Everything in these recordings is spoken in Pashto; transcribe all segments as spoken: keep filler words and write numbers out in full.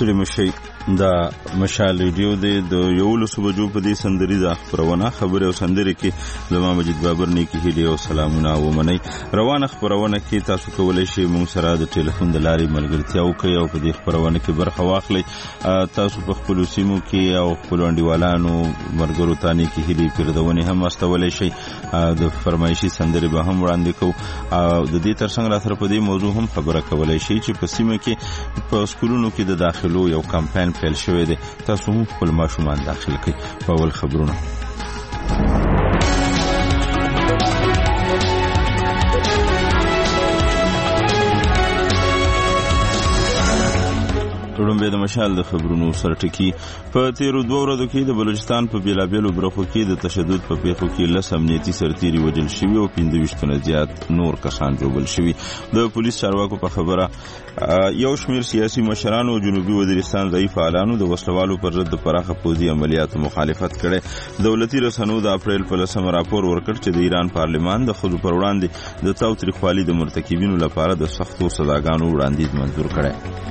ستړي مشي دا مشال ریډیو د یولسو بجو په دې سندریزه خپرونه خبرې او سندرې کې زما مجید بابر نیکی هیلې او سلامونه ومنئ. روانه خپرونه کې تاسو کولی شئ موږ سره د ټلیفون د لارې ملګرتیا وکړئ او په دې خپرونه کې برخه واخلئ. تاسو په خپلو سیمو کې او خپلو انډیوالانو ملګرو ته نیکی هیلې پیردونې هم استولی شئ. د فرمایشي سندرې به هم وړاندې کوو او د دې ترڅنګ را سره په دې موضوع هم خبره کولی شئ چې په سیمه کې په سکولونو کې د داخلو یو کمپاین پیل شوی دی. تاسو هم خپل ماشومان داخل کړئ. په اول خبرونه وړاندې د مشال د خبرونو سرټکی. په تیرو دوه ورځو کې د بلوچستان په بیلابیلو برخو کې د تشدد په پیښو کې لس امنیتي سرتیري وژل شوي او پنځه ویشت نه زیات نور کسان ژوبل شوي. د پولیس چارواکو په خبره یو شمېر سیاسي مشرانو او جنوبي وزیرستان ضعیف فعالانو د وسلوالو پر ضد د پراخه پوځي عملیاتو مخالفت کړی. دولتي رسنیو د اپریل په لسمه راپور ورکړ چې د ایران پارلمان د ښځو پر وړاندې د تاوتریخوالي د مرتکبینو لپاره د سختو سزاګانو وړاندیز منظور کړی.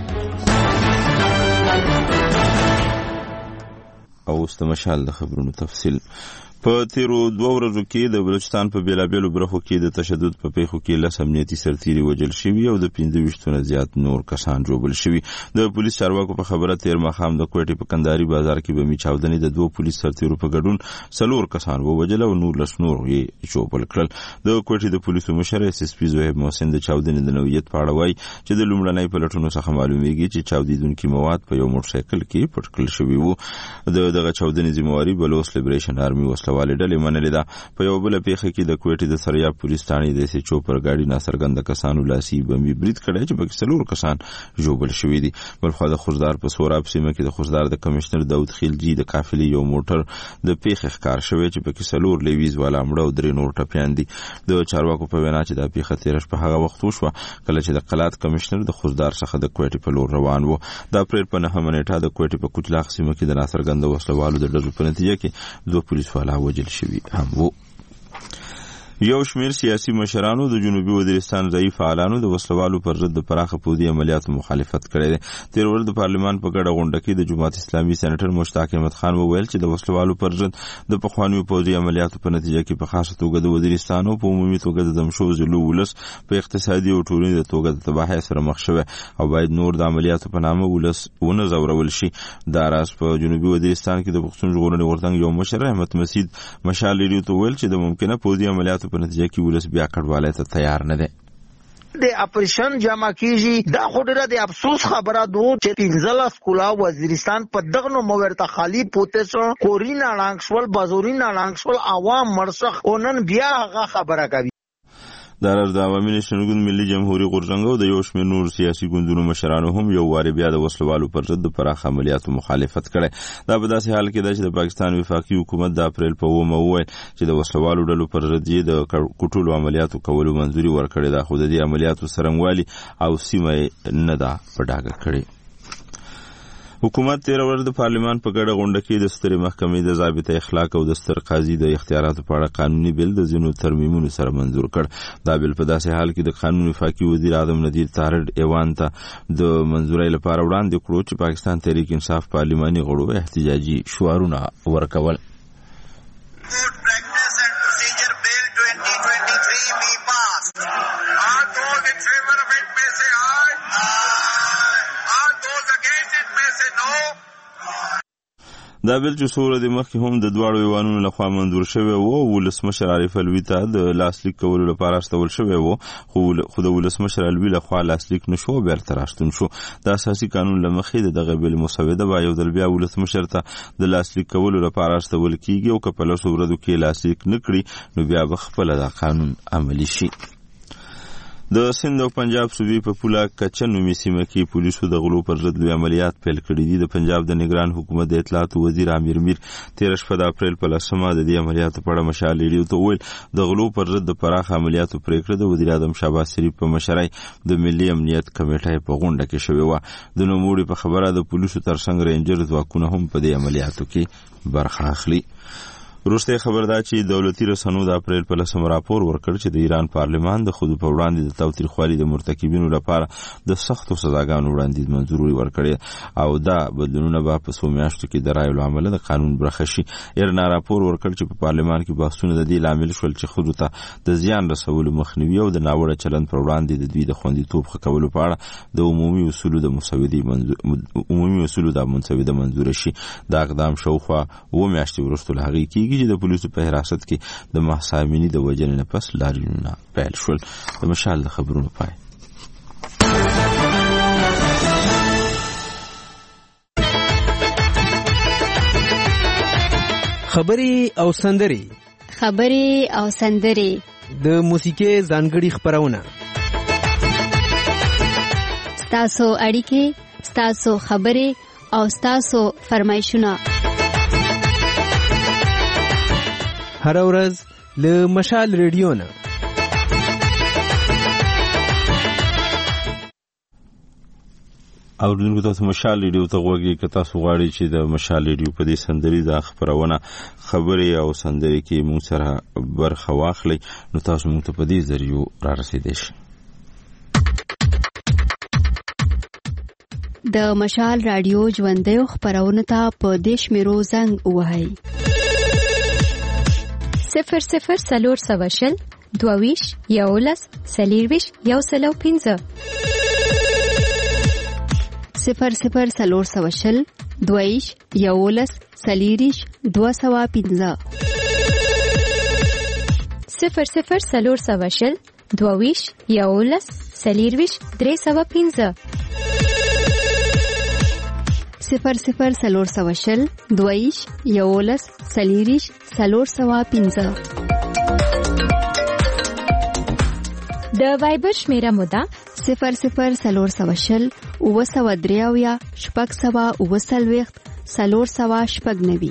او استمشال د خبرونو تفصیل. په تیرو دوه ورځو کې د بلوچستان په بیلابیلو برخو کې د تشدد په پیښو کې لس امنیتي سرتیري وژل شوي او د پنځه ویشتو نه زیات نور کسان ژوبل شوي. د پولیس چارواکو په خبره تیر ماښام د کوټې په کندهاري بازار کې بمي چاودنې د دوه پولیس سرتیرو په ګډون څلور کسان ووژل او نولس نور یې ژوبل کړل. د کوټې د پولیسو مشر ایس ایس پي زهیب محسن د چاودنې د نوعیت په اړه وایي چې د لومړنۍ پلټنو څخه معلومیږي چې چاودیدونکي مواد په یو موټرسایکل کې پټ کړل شوي وو. د دغه چاودنې ذمہواري بلوچ لیبریشن آرمي وسلوالې ډلې منلې. په یو بل پیښه کې د کوټې د سریاب پولیس ثانې د سي چوپر ګاډي ناڅرګنده کسانو لاسي بمي برید کړی چې پکې څلور کسان ژوبل شوي دي. بلخوا د خوزدار په سوراب سیمه کې د خوزدار د کمشنر داود خیلجی د قافلې یو موټر د پیښې ښکار شوی چې پکې څلور لیویز والا مړه او درې نور ټپیان دي. د چارواکو په وینا چې دا پیښه تیره شپه هغه وخت وشوه کله چې د قلات کمشنر د خوزدار څخه د کوټې په لور روان و. د اپریل په نهمه نیټه د کوټې په کوچلاخ سیمه کې د ناڅرګنده وسلوالو د ډزو په نتیجه کې دوه پولیس والا وژل شوي هم وو. یو شمېر سیاسي مشرانو د جنوبي وزیرستان ضعیف فعالانو د وسلوالو پر ضد د پراخه پوځي عملیاتو مخالفت کړی دی. تیر ورځ د پارلمان په ګډه غونډه کې د جماعت اسلامي سېنیټر مشتاق احمد خان وویل چې د وسلوالو پر ضد د پخوانیو پوځي عملیاتو په نتیجه کې په خاصه توګه د وزیرستان او په عمومي توګه د دمشو ضلع ولس په اقتصادي او ټولنیزه توګه د تباهۍ سره مخ شوی او باید نور د عملیاتو په نامه ولس ونه ځورول شي. دا راز په جنوبي وزیرستان کې د پښتون ژغورنې غورځنګ یو مشر احمد مسعود مشال ریډیو ته وویل چې د ممکنه پوځي عملیاتو په نتیجه کې ولس بیا کډوالۍ ته تیار نه دی. د اپریشن جمع کیږي دا خو ډیره د افسوس خبره ده چې پنځلس کلا وزیرستان په دغه نو مورته خالی پوتې سو کورینا لانګسول بازورینا لانګسول عوام مرسخ اونن بیا هغه خبره کوي. دا راز د عوامي نېشنل ګوند ملي جمهوریت غورځنګ او د یو شمېر نور سیاسي ګوندونو مشرانو هم یو واري بیا د وسلوالو پر ضد د پراخه عملیاتو مخالفت کړی. دا په داسې حال کې ده چې د پاکستان وفاقي حکومت د اپریل په اوومه وویل چې د وسلوالو ډلو پر ضد یې د کوټولو عملیاتو کولو منظوري ورکړې ده، خو د دې عملیاتو څرنګوالي او سیمه یې نه ده په ډاګه کړې. حکومت تیر ورځ د پارلمان په ګډه غونډه کې د سترې محکمې د ضابطه اخلاق او د ستر قاضي د اختیاراتو په اړه قانوني بیل د ځینو ترمیمونو سره منظور کړ. دا بیل په داسې حال کې د قانون وفاقي وزیر اعظم نذیر طارد ایوان ته د منظورۍ لپاره وړاندې کړو چې پاکستان تحریک انصاف پارلماني غړو احتجاجي شعارونه ورکول. دا بیل چې څو ورځې مخکې هم د دواړو ایوانونو لخوا منظور شوی و او ولسمشر عارف الوي ته د لاسلیک کولو لپاره استول شوی و، خو د ولسمشر الوي لخوا لاسلیک نشو بیرته راستون شو. د اساسي قانون له مخې د دغه بیل مسوده به یو ځل بیا ولسمشر ته د لاسلیک کولو لپاره استول کیږي او که په لسو ورځو کې لاسلیک نه کړي نو بیا به خپله دا قانون عملي شي. د سند او پنجاب صوبې په پوله کچه نومي سیمه کې پولیسو د غلو پر ضد لوی عملیات پیل کړي دي. د پنجاب د نگران حکومت د اطلاعات وزیر امیر میر تیره شپه د اپریل په لسمه د دې عملیاتو په اړه مشال ریډیو ته وویل د غلو پر ضد د پراخه عملیاتو پریکړه د وزیر اعظم شهباز شریف په مشرۍ د ملي امنیت کمیټې په غونډه کې شوې وه. د نوموړي په خبره د پولیسو ترڅنګ رینجر ځواکونه هم په دې عملیاتو کې برخه اخلي. وروسته خبر دا چې دولتي رسنیو د اپریل په لسمه راپور ورکړ چې د ایران پارلمان د خود په وړاندې د تاوتریخوالي د مرتکبینو لپاره د سختو سزاګانو وړاندیز منظوري ورکړي او دا بدلونونه به په څو میاشتو کې د رایو له امله د قانون برخه شي. ایرنا راپور ورکړ چې په پارلمان کې بحثونه د دې لامل شول چې خود ته د زیان رسولو مخنیوي او د ناوړه چلند پر وړاندې د دوی د خوندیتوب ښه کولو په اړه د عمومي اصولو د مسودې منظور عمومي اصولو د مسودې منظور شي. دا اقدام شاوخوا اوه میاشتې وروسته له هغې کېږي چې د پولیسو په حراست کې د مهسا امیني د وژنې نه پس لاریونونه پیل شول. د مشال د خبرونو پای. خبرې او سندرې خبرې او سندرې د موسیقي ځانګړي خبرونه ستاسو اړیکې ستاسو خبرې او ستاسو فرمایشونه هر ورځ له مشال ریډیو نه. اوریدونکو تاسو مشال ریډیو ته غوږی که تاسو غواړئ چې د مشال ریډیو په دې سندري د خبرونه خبرې او سندري کې موږ سره برخه واخلئ نو تاسو موږ ته په دې ذریعو را رسیدئ شئ. د مشال رادیو ژوندیو خبرونه ته په دې شمیرو زنګ ووهئ صفر صفر څلور سوه شل دوه ویشت یولس څلېرویشت یو سل او پنځه صفر صفر څلور سوه شل دوه ویشت یولس څلېرویشت دوه سوه پنځه صفر صفر څلور سوه شل دوه ویشت یولس څلېرویشت درې سوه پنځه صفر صفر څلور سوه شل دوه ویشت یولس څلېرویشت څلور سوه پنځه. د وایبر شمیره مو ده صفر صفر څلور سوه شل اوه سوه درې اویا شپږ سوه اوه څلوېښت څلور سوه شپږ نوي.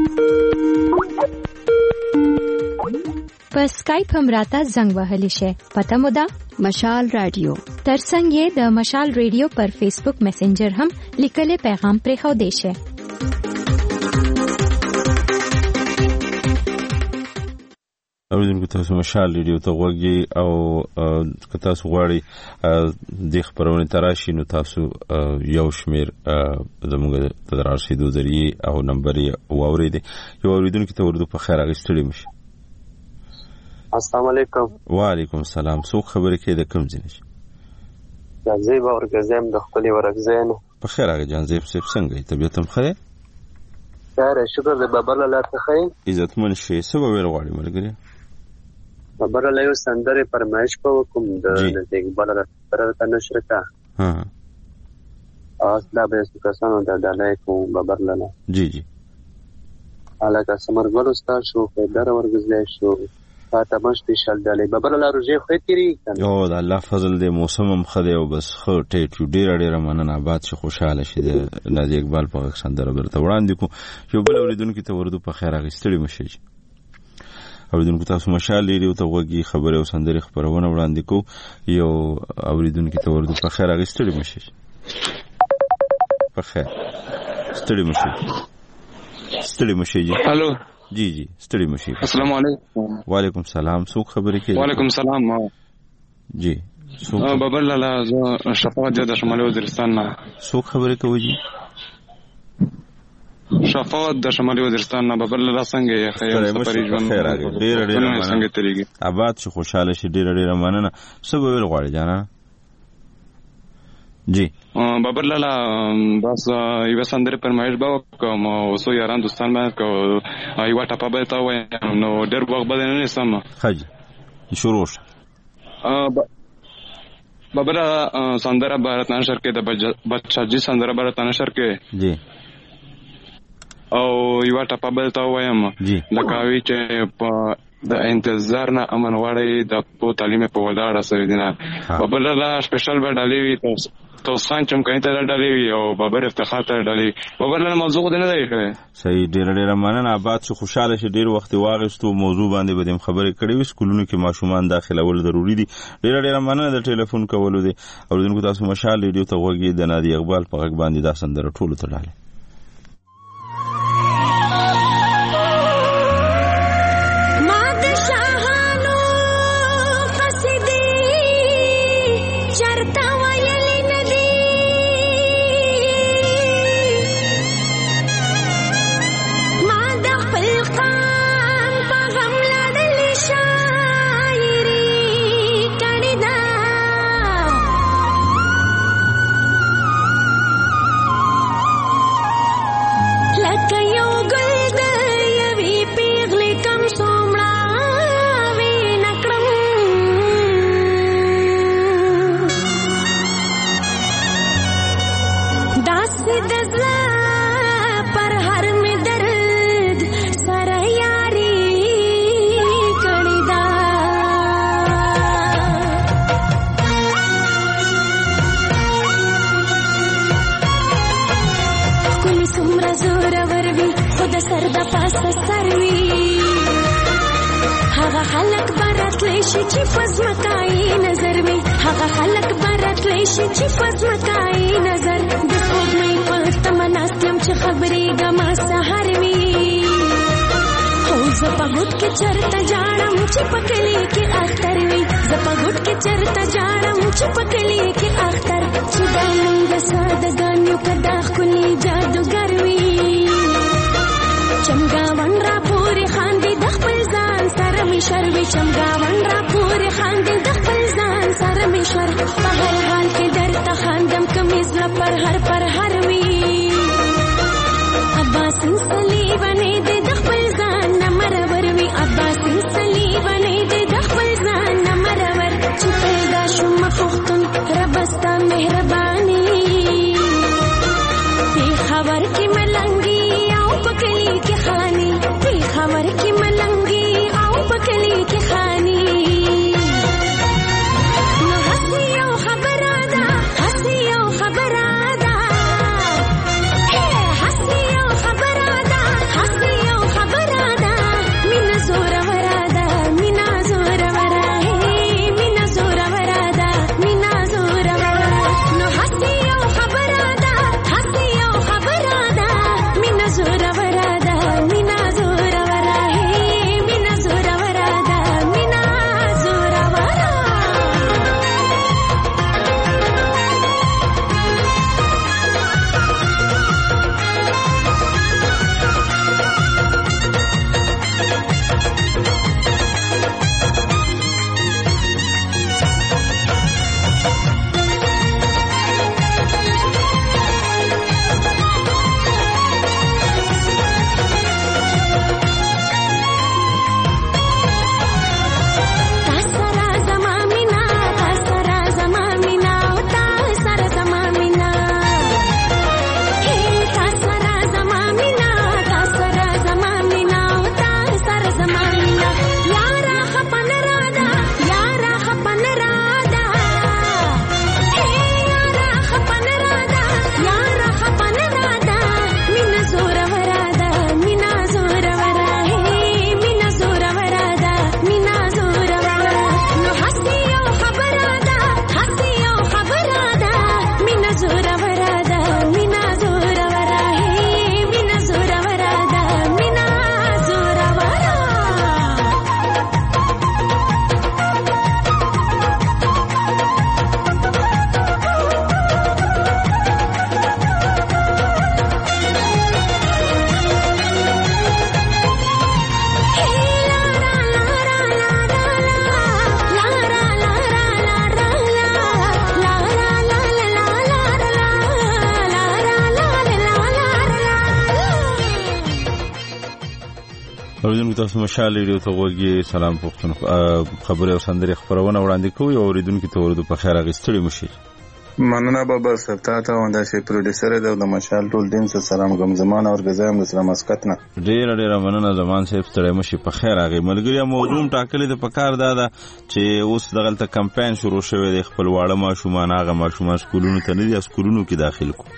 په اسکایپ هم راته زنګ وهلی شئ. پته مو ده مشال رادیو. ترڅنګ یې د مشال ریډیو پر فیسبوک میسنجر هم لیکلي پیغام پرېښودی شئ. اوریدونکو تاسو مشال ریډیو ته غوږی او که تاسو غواړئ دې خبرونې ته راشئ نو تاسو یو شمېر زموږ ته د رارسېدو ذریعې او نمبر یې واورېدئ. یو اوریدونکي ته اردو په خیر اخیستلی مو شي. السلام علیکم. وعلیکم السلام. څوک خبرې کوي د کوم ځای نه؟ جانزیب اورګزیم د خپلې ورکزۍ نه. په خیر هغه جانزیب صاحب څنګه یې؟ طبیعت هم ښه دی؟ خیر شکر د بابر الله څخه یې. عزتمن شئ. څه به ویل غواړئ ملګري؟ بابر الله یو سندرې فرمایش به وکړم د اقبال راته ته نشر کړه. اصلا به یې کسانو د ډالۍ کوم بابر الله. جی جی. هلکه ثمرګل استاد شو، حیدر اورګزی شو، فاطمه سپیشل ډالۍ. بابر الله روژې خو یې تېرېږي. او د الله فضل دی، موسم هم ښه دی او بس ښه ټیټ یو. ډېره ډېره مننه. آباد شي، خوشحاله شي. د نازي اقبال په غږ سندره درته وړاندې کړو. یو بل اورېدونکي ته اردو په خیر اخیستلي مه شئ. اوریدونکو تاسو مشال ریډیو ته غوږی خبرې او سندرې خبرونه وړاندې کوو. یو اوریدونکي ته اردو په خیر اخیستلي مه شئ. په خیر ستړي مه شئ. ستړي مه شئ. الو جی جی ستړي مه شئ. السلام علیکم. وعلیکم السلام. څوک خبرې کوي؟ وعلیکم السلام. جی څوک؟ بابر لالا زه شفاعت د شمالي وزیرستان نه. څوک خبرې کوي جی؟ شفاعت د شمالي وزیرستان نه. بابر لالا څنګه یې؟ خیر سفرې ژوند خیر راغی. ډېره ډېره مننه. څنګه تېرېږي؟ آباد شي، خوشحاله شي. ډېره ډېره مننه. څه به ویل غواړې جانه؟ جی بابر لالا بس یو سندره فرمایش به وکم او سو یاران دوستان باندې کو ایو ټاپه به تا وای نو ډېر وخت به نه سم. خج شروع شه. بابر سندره بھارت نشر کې د بچا جی سندره بھارت نشر کې جی او یو ټاپه به تا وایم لکه چې په د انتظار نه امن وړي د په تعلیم په ولاړه سره دینه. بابر لالا سپیشل به ډالې وي تاسو تاسو خان چم کین ته ډالې وي او بابر افتخار ته ډالې. بابر لالا موضوع نه دی. صحیح. ډېر ډېر مننه. آباد شو، خوشاله شي. ډېر وخت واغستو موضوع باندې بدیم خبرې کړې وي. سکولونو کې ماشومان داخله ول ضروری دي. ډېر ډېر مننه د ټلیفون کولو دي. اوریدونکو تاسو مشال ریډیو ته غوږی د نادي اقبال په غږ باندې دا سندره ټولو ته ډالې. د سر د پاسه سروي هغه خلک براتلی شي چې پزمکای نظر وي هغه خلک براتلی شي چې پزمکای نظر د سپوږمۍ په تمناستم چې خبرې ګما سحر وي او زپا ګټ کې چرته جاړم چې پکلی کې اختر وي زپا ګټ کې چرته جاړم چې پکلی کې اختر چې دا موږ سادهګانو کدا خولي جادوګر وي چمګاون را پورې خاندي د خپل ځان سره می شروي چمګاون را پورې خاندي د خپل ځان سره می شر په هر حال کې درته خاندم کمیز لپر هر پر هر وي عباس صلیبانه دې د خپل ځان نمرور وي عباس صلیبانه دې د خپل ځان نمرور چې پیدا شوم پختون ربستا مهرباني دې خبر کې ملنګي او پکلی کې خاني دې خبر کې ملنګي او پکلی کې خاني نو حسي او خبره ده حسي او خبره ده حسي او خبره ده حسي او خبره ده مینا زور وراده مینا زور وراده مینا زور وراده مینا زور وراده نو حسي او خبره ده حسي او خبره ده مینا زور وراده مینا زور وراده مینا زور وراده مینا زور وراده تاسرا زمامینا تاسرا زمامینا تاسرا زمامینا هی تاسرا زمامینا تاسرا زمامینا تاسرا زمامینا یارا خپن رادا یارا خپن رادا هی یارا خپن رادا یارا خپن رادا مینا زور ورادا مینا زور ورادا مینا زور ورادا مینا زور ورادا نو حسي او خبره ده حسي او خبره ده مینا زور ورادا مینا زور ورادا مینا زور ورادا مینا زور ورادا اوریدونکو تاسو مشال ریډیو ته وګورئ سلام پښتون خبري او سندري خبرونه وړاندې کوي او اوریدونکو ته ورته په خیر اغستړي مشي مننه بابا ستا ته وندا شي پروډوسر د مشال ټول ټیم سره سلام کوم زمان اور غزایم د سلام اسکت نه ډیر ډیر مننه زمان صاحب ستړي مشي په خیر اغه ملګری موضوع ټاکلې د پکار دادا چې اوس دغلت کمپاین شروع شوی د خپل واړه ماشومان هغه ماشومان سکولونو ته نه دي سکولونو کې داخل کو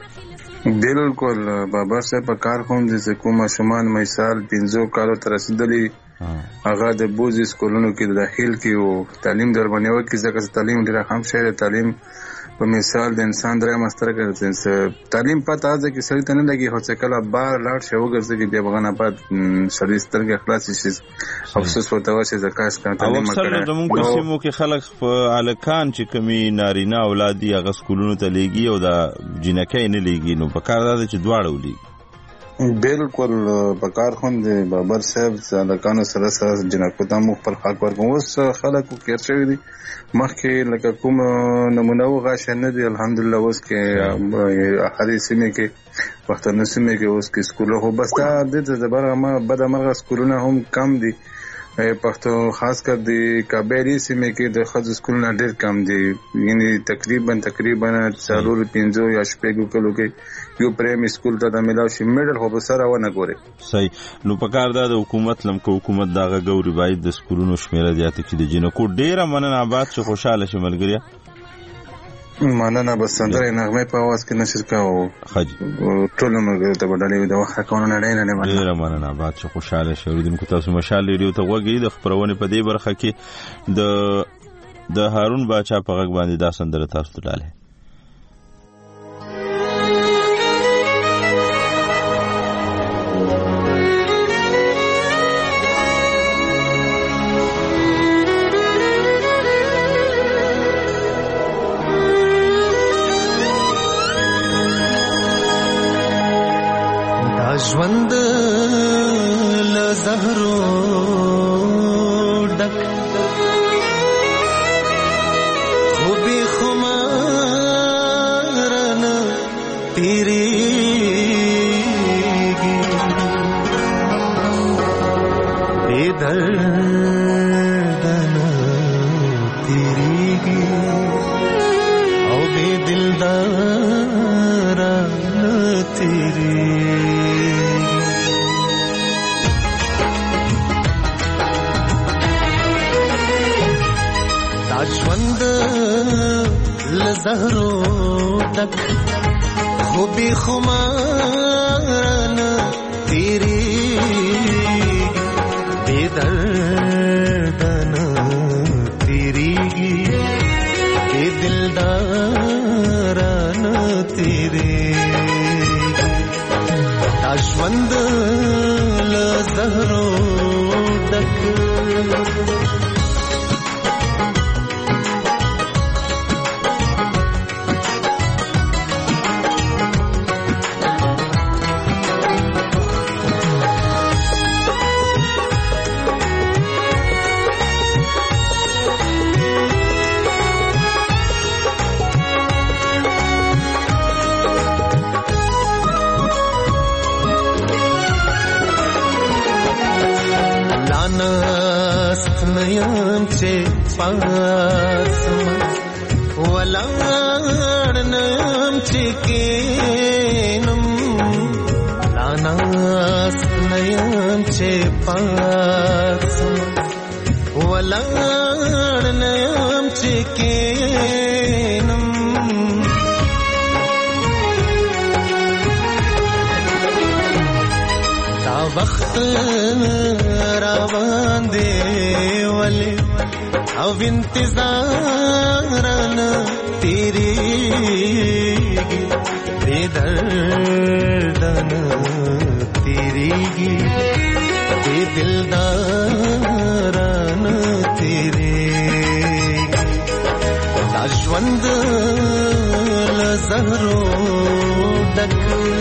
بالکل بابا صاحب په کار کوم د کومه شومان مثال پنځو کالو تر رسیدلی هغه د بوزي سکولونو کې داخل کې او تعلیم در باندې وکړي ځکه تعلیم ډیره هم شهر تعلیم په مثال د انسان درې مستر کوي تعلیم پته ده کې سړی ته نه لګي هڅه کله بار لاړ شي وګرځي کې بیا بغنه پات سړی سترګې خلاص شي افسوس ورته واسي ځکه چې تعلیم مکړه او موږ سیمو کې خلک په الکان چې کمی نارینه اولادي هغه سکولونو ته لګي او دا جنکې نه لګي نو په کار ده چې دواړه ولي بالکل بکار خوند بابر صاحب لکانو سره سره جنکو ته مخ پر حق ورکوم اوس خلکو کې شوی دي مخکې لکه کوم نمونه وغاښه نه دی الحمدلله اوس کې هرې سیمه کې وختونه سیمه کې اوس کې سکول هو بس دا د زبر ما بد مرغه سکولونه هم کم دي پښتو خاص کر د کابلی سیمه کې د خځو سکولونه ډېر کم دي یعنی تقریبا تقریبا څلور پنځه یا شپږ کلو کې یو پریم سکول ته د ملاو شي میډل هو به سره ونه ګوري صحیح نو پکار دا د حکومت لمکو حکومت داغه ګوري باید د سکولونو شمیره زیاته کړي د جنکو ډیره مننه آباد چې خوشاله شي ملګریا مننه. بس سندره نغمه په आवाज کې نشر کاوه حاجی ټول مرګ ته بدلې د وخت کونه نه نه نه مننه ډیر مننه. بعد چې خوشاله شوې دم کو تاسو مشال ریډیو ته وګورئ د خبرونه په دې برخه کې د د هارون باچا په غږ باندې دا سندره تاسو ته ډاله. ژوند له زهرو ډک خو بې خمار نه تېرېږي بې درده نه تېرېږي او بې دلداره نه تېرېږي. ژوند له زهرو ډک خو بې خمار نه تېرېږي بې درده نه تېرېږي بې دلداره نه تېرېږي. دا ژوند له زهرو ډک یم چې پاسم ولاړ نم چې کینم لاناست نیم چې پاسم ولاړ نم چې کینم دا وخت روان دی ولی او انتظارنا تیریگی بے دردنا تیریگی بے دلدارنا تیریگی دا ژوند له زهرو ډک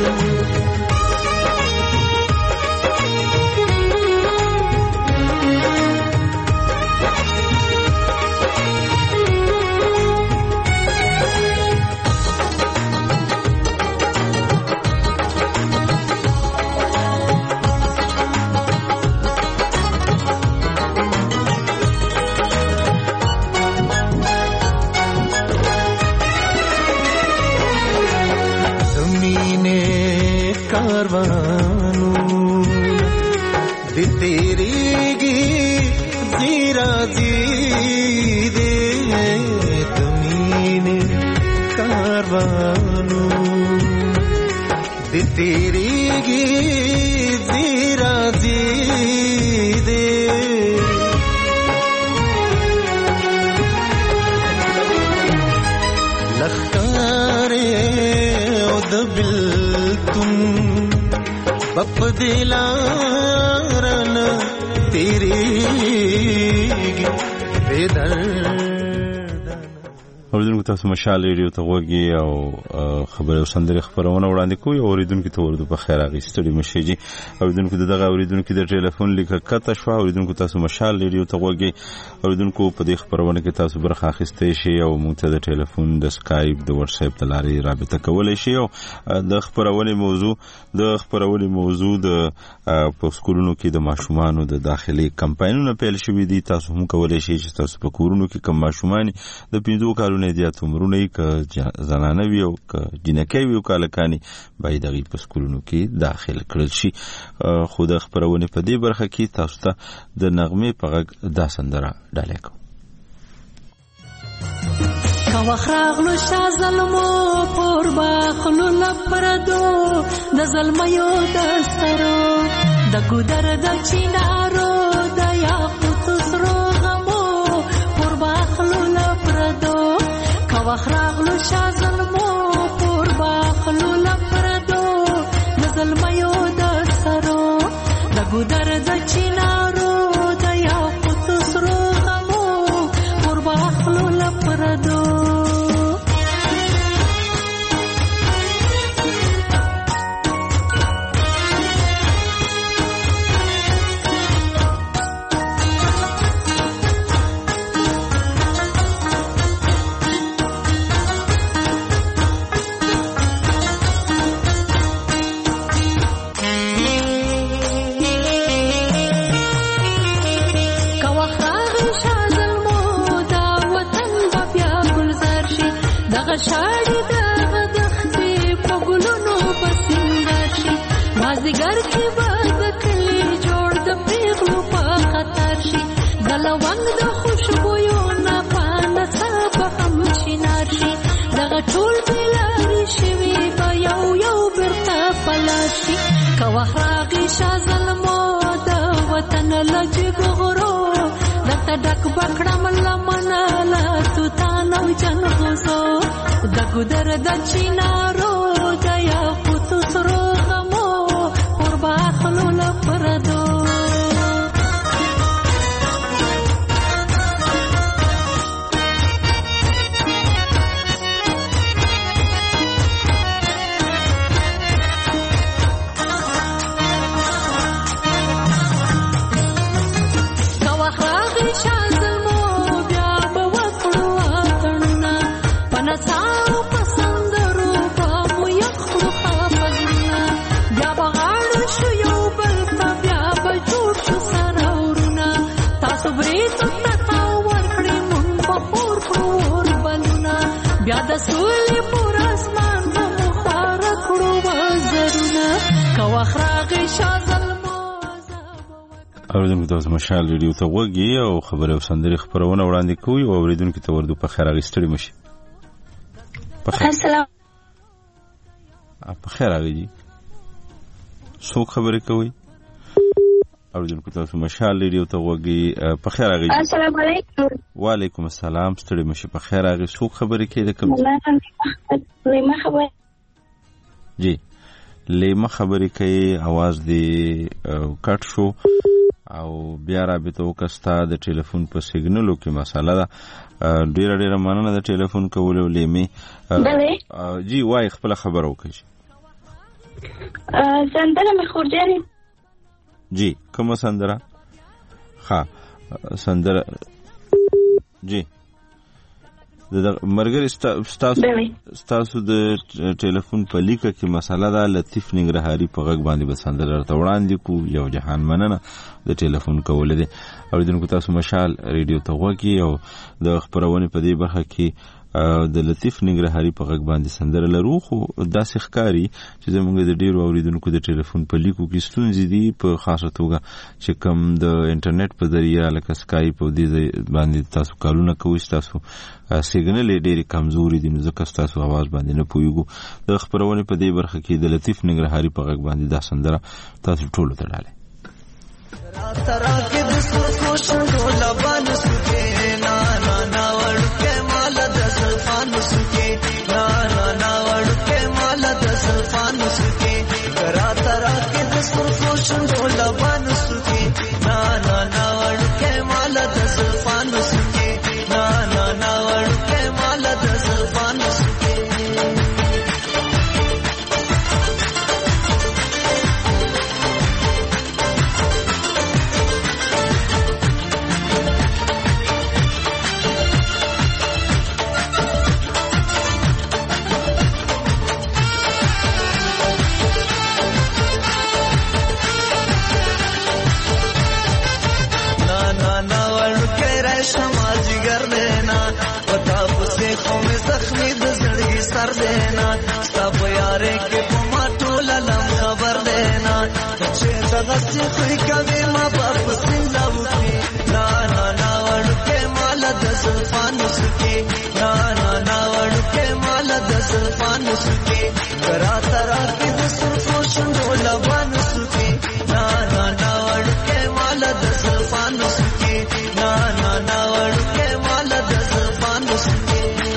तेरीगी जीरा जी दे लखकारे उद बिल तुम बप दिलारन तेरीगी बेदर اوریدونکو تاسو مشال ریډیو ته وګورئ او خبره سندره خبرونه وړاندې کوي. اوریدونکو ته ورته په خیر اغستړي مشيږي. اوریدونکو دغه اوریدونکو د ټلیفون لیکه کته شو. اوریدونکو تاسو مشال ریډیو ته وګورئ. اوریدونکو په دې خبرونه کې تاسو برخه اخیستئ شئ او موږ ته د ټلیفون د سکایپ د واتس اپ د لارې رابطه کولای شئ. او د خبرونه موضوع د خبرونه موضوع د په سکولونو کې د ماشومانو د داخلي کمپاینونو پیل شوې دي. تاسو هم کولای شئ چې تاسو په کورونو کې کم ماشومان د پنځو کالو نه زیات عمرونه یې که زنانه وي او که جنکۍ وي او که هلکانې باید هغوی په سکولونو کې داخل کړل شي. خو د خپرونې په دې برخه کې تاسو ته د نغمې په غږ دا سندره ډالۍ کوم. وخراغلو شا ظلمو پور باخلو لپردو د ظلمیو دسترو د ګودر د چینارو د یاقوت سرو غمو پور باخلو لپردو کا وخراغلو شا ظلمو پور باخلو لپردو د ظلمیو دسترو د ګودر د چینارو د یاقوت سرو غمو پور باخلو لپردو شاړي د غدختې په ګلونو پسندر شي مازدیګر کې به د کلي جوړ د پیغلو په خطر شي د لونګ د خوشبویو نه پانه به هم شینار شي دغه ټول بېلارې شوي به یو یو بیرته پلار شي که وخت راغی شا ظلمو د وطن له جګو غرو درته ډک به کړم لمنه له توتان او جنغوزو د ګودر د چینارو د یاقوت سرو غمو پور باخلو لپردو سولې پور اسمان په مخار کړو وزرونه که وخت راغی شا ظلمو اوریدونکو تاسو مشال ریډیو ته غوږی او خبرې او سندرې خپرونه وړاندې کوي او اوریدونکو ته وردو په خیر اغستړي مشي په خیر السلام په خیر اغي څو خبرې کوي اوریدونکو تاسو مشال ریډیو ته غوږی په خیر اغي السلام علیکم وعلیکم السلام ستړي مشي په خیر اغي څو خبرې کوي د کوم لیمه خبرې جی لیمه خبرې کوي आवाज دی کټ شو او بیا رابطه وکستا د ټلیفون په سیګنالو کې مساله ده ډیره ډیره مننه د ټلیفون کولو لیمه جی وای خپل خبر وکړي سندره مې خورجاني جی کومه سندره ها سندره جی د مرګري ستاسو د ټلیفون په لیکه کې مساله ده لطیف ننګرهاري په غږ باندې بسندره ورته وړاندې کو یو جهان مننه د ټلیفون کول دي اوریدونکو تاسو مشال ریډیو ته غوږی او د خبرونه په دې برخه کې د لطیف ننګرهاري په غږ باندې سندره لرو خو داسې ښکاری چې زموږ د ډیرو اوریدونکو د ټلیفون په لیکو کې ستونزې دي په خاصه توګه چې کوم د انټرنیټ په ذریعہ لکه سکایپ او دې باندې تاسو کارونه کوئ تاسو سیګنل ډېری کمزوري دي نو ځکه تاسو आवाज باندې نه پويګو د خبرونه په دې برخه کې د لطیف ننګرهاري په غږ باندې دا سندره تاسو ټول ته ډاله ترا کې د سرخو شندو لبان سکه نا نا نا ورکه مال د سلفان سکه نا نا نا ورکه مال د سلفان سکه ترا ترا کې د سرخو شندو لبان سکه نا نا نا ورکه مال د سلفان سکه نا نا نا ورکه مال د سلفان سکه سر دینا سب یارے کے پما ټول لم خبر دینا چې دغه څه خوې کوي ما په سینځو کې نا نا نا ورکه مال د زلفانو سکه نا نا نا وړکه مال د زلفانو سکه کرا ترا کې د سرخو شندو لبانو سکه نا نا نا وړکه مال د زلفانو سکه نا نا نا وړکه مال د زلفانو سکه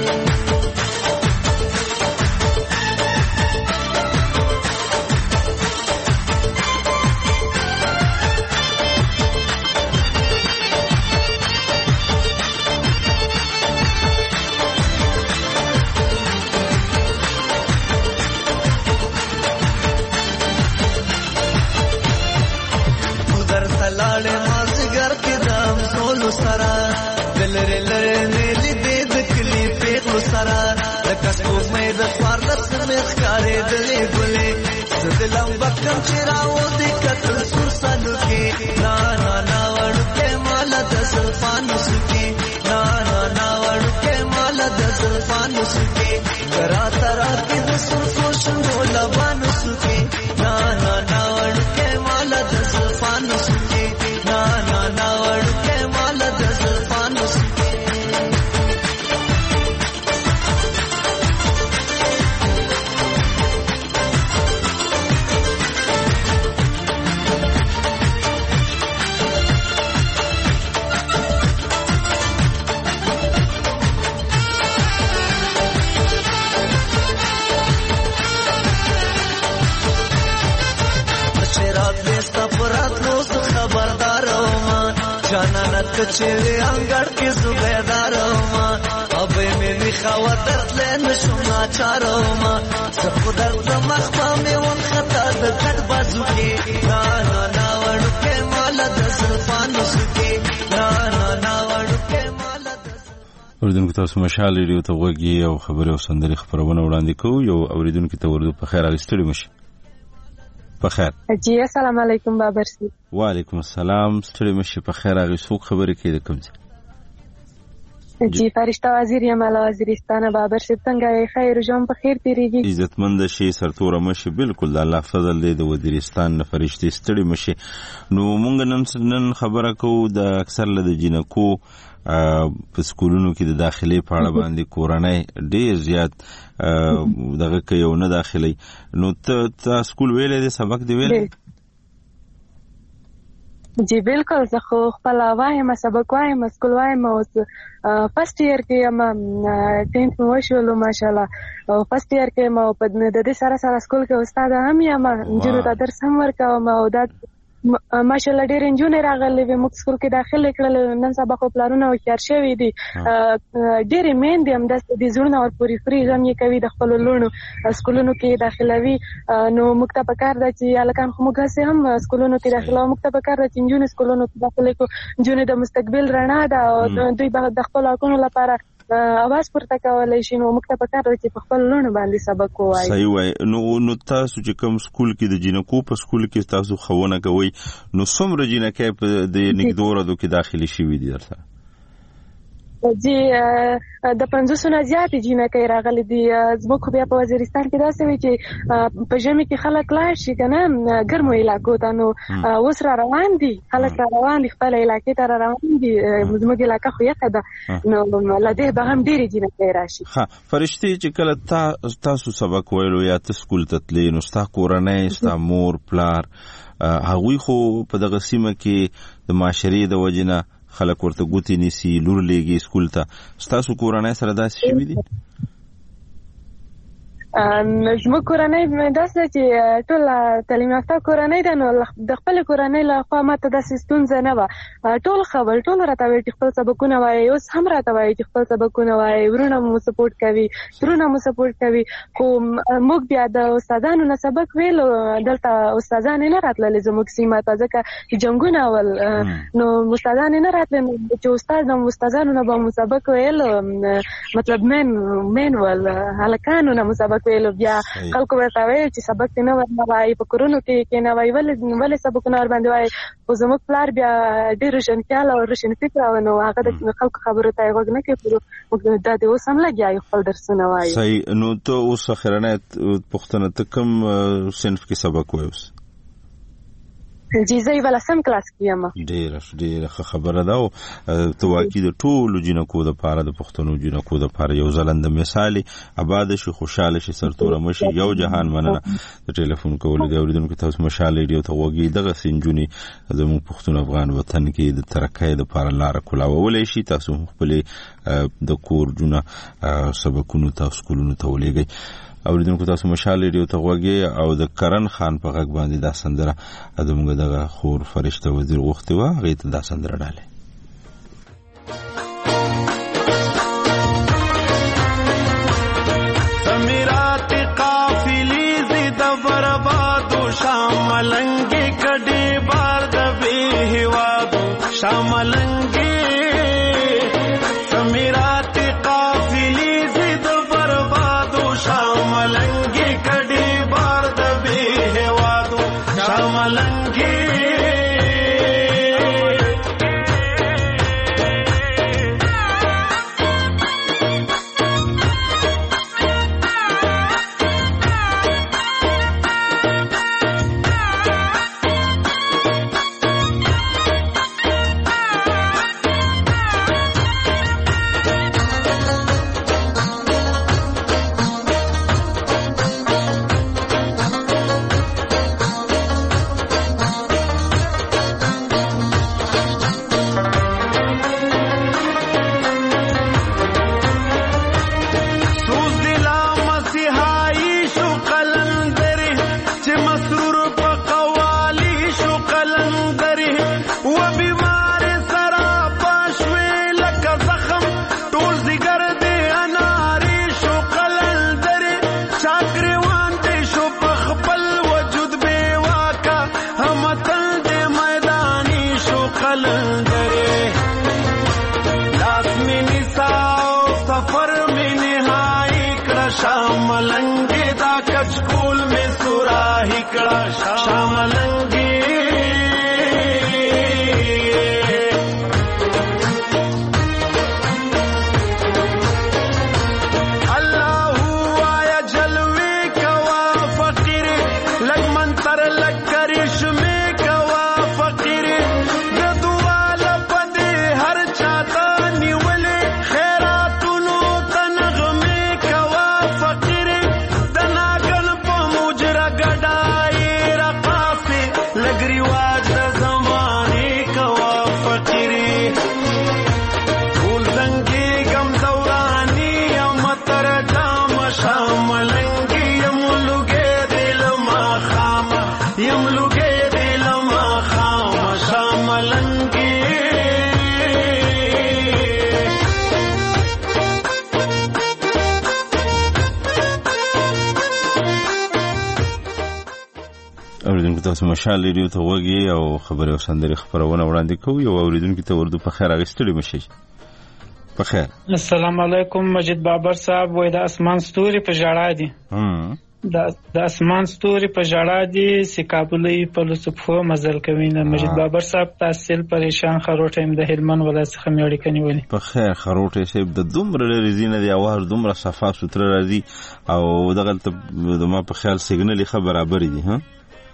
سرا دلره لره نیلی دې د کلی پیغلو سرا لکه څوک مې د خوار لس مې ښکارې دلې ګلې زدلم بکم چې راو دې کتل سور سالو کې نا نا نا وړکه مال د زلفانو سکه نا نا نا وړکه مال د زلفانو سکه کرا ترا کې د سرخو شندو لبانو سکه نا نا نا وړکه مال د زلفانو سکه نا نا نا وړکه مال د زلفانو سکه جانانت کچری انګړ کې زبیدار ما اب مې می خاطر لن شونا چارو ما خدای زمخ په مې ون خطا د کټ بازو کې نا نا نا وړکه مال د زلفانو سکه نا نا نا وړکه مال د اوریدونکو تاسو مشال ریډیو ته وګورئ او خبري او سندري خبرونه وړاندې کوو یو اوریدونکو ته ورته په خیر اړستړي مشه په خیر جی السلام علیکم بابر سی وعلیکم السلام ستړي مشه په خیر هغه څوک خبرې کوي د کوم ځای جی فرشتہ وزیر یم اعلی وزیرستان بابر سی څنګه خیر جام په خیر تیریږي عزتمند شي سرتور مشه بالکل الله فضل دې د وزیرستان نه فرشتي ستړي مشه نو مونږ نن خبره کوو د اکثر له جنکو په سکولونو کې د داخلي په اړه باندې کورنۍ ډېر زیات دغه کوي او نه داخلي نو ته سکول ویلې د سبق دی ویلې جی بالکل زه خو خپل وایم سبق وایم سکول وایم او فرست ایئر کې یم ټینث مو شولو ماشاءالله او فرست ایئر کې مو په د دې سره سره سکول کې استاد هم یم جوړ تا درس هم ورکوم او دا ماشاءالله ډېر انجونې راغلي وي موږ سکول کې داخله کړل نن سبا خو پلانونه هوښیار شوي دي ډېرې میندې همداسې دي زړونه ورپورې خوري غم یې کوي د خپلو لوڼو سکولونو کې داخلوي نو موږ ته پکار ده چې هلکان خو موږ هسې هم سکولونو کې داخلوو موږ ته پکار ده چې نجونې سکولونو کې داخله کړو نجونې د مستقبل رڼا ده او دوی به د خپلو حقونو لپاره اواز پورته کولای شي نو موږ ته پکار ده چې په خپل لوڼو باندې سبق ووایي صحیح وایي نو نو تاسو چې کوم سکول کې د جنکو په سکول کې تاسو ښوونه کوئ نو څومره جنکۍ په د نږدې ورځو کې داخلي شوي دي درته جی د پنځوسو نه زیاتې جینکۍ راغلي دي زموږ خو بیا په وزیرستان کې داسې وي چې په ژمي کې خلک لاړ شي که نه ګرمو علاقو ته نو اوس را روان دي خلک را روان دي خپله علاقې ته را روان دي زموږ علاقه خو یخه ده نو له دې به هم ډېرې جینکۍ راشي ښه فرشتې چې کله تاسو سبق ویلو یا ته سکول ته تلې نو ستا کورنۍ ستا مور پلار هغوی خو په دغه سیمه کې د معاشرې د وجې نه خلک ورته ګوتې نیسي لور لیږي سکول ته ستاسو کورنۍ سره داسې شوي دي زموږ کورنۍ داسې چې ټوله تعلیم یافته کورنۍ ده نو د خپلې کورنۍ له خوا ماته داسې ستونزه نه وه ټول خبر ټول راته وایي چې خپل سبقونه وایي اوس هم راته وایي چې خپل سبقونه وایي ورونه مو سپورټ کوي ترونه مو سپورټ کوي خو موږ بیا د استادانو نه سبق ویلو دلته استادانې نه راتللې زموږ سیمه ته ځکه چې جنګونه ول نو استادانې نه راتلې چې استاد هم استادانو نه به مو سبق ویلو مطلب مین مین ول هلکانو نه مو سبق ویلو بیا خلکو ورته ویل چې سبق دې نه ورنه وایي په کورونو کې کېنه وایي ولې ولې سبقونه ورباندې وایي خو زموږ پلار بیا ډېر روشنخیال او روشن فکره و نو هغه د خلکو خبرو ته یې غوږ نه کوي موږ دا دې اوس هم لګیا یو خپل درسونه وایي صحیح نو ته اوس اخرنۍ پوښتنه ته کوم صنف کې سبق وایې اوس جی زه ولسم کلاس کې یم. ډیره ډیره خبره ده. او ته واقعي د ټولو جنکو د پاره د پښتنو جنکو د پاره یو ځلند مثال آباد شي خوشاله شي سرتوره مشي یو جهان مننه. د ټلیفون کول دی اوریدونکو تاسو مشال ریډیو ته وګي دغه سنجونی زمو پښتون افغان وطن کې د ترقۍ د پاره لار کولاولې شي. تاسو خپل د کور جونه سبقونو تاسو کولونو ته ولېږئ. اوریدونکو تاسو مشال ریډیو ته وګي او د کرن خان په غږ باندې دا سندره ادمغه دغه خور فرشته وزیر وخت وا غیت دا سندره ډاله. سمیرات قافلی زید بربادو شاملنگی کډی بار د به هوادو شاملنگی سمیرات قافلی زید بربادو شاملنگی کډی بار د به هوادو شاملنگی تاسو مشال ریډیو ته وګي او خبره وسندري خبرونه وړاندې کوي او اوریدونکو ته ورته په خیر اغستړي مشي. په خیر. السلام علیکم مجید بابر صاحب. وای د اسمان ستوري په جړا دي. هم د اسمان ستوري په جړا دي سکابلې په لسفو مزل کوي نه. مجید بابر صاحب تحصیل پریشان خروټه ام د هلمن ولایت څخه میړی کني ولي. په خیر خروټه صاحب د دومره لريزینه دی اواز دومره صفه ستر راځي او دغه د ما په خیال سیګنل خبر برابر دي. ها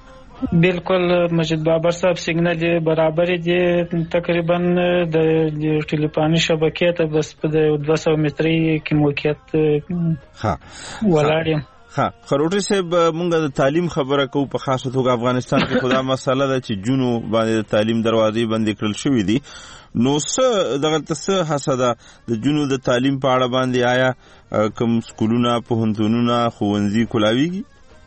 بالکل مجید بابر صاحب سیګنل برابر دي. تقریبا د ټلیفوني شبکې ته بس په دوه سوه متري کې موقعیت ها ولاړم. ها خروټي صاحب مونږ د تعلیم خبره کوو په خاصه توګه افغانستان کې خدا مسله ده چې جنو باندې د تعلیم دروازې بندې کړل شوې دي. نو څه دغه څه حسده د جنو د تعلیم په اړه باندې آیا کوم سکولونه پوهنتونونه ښوونځي کولاویږي؟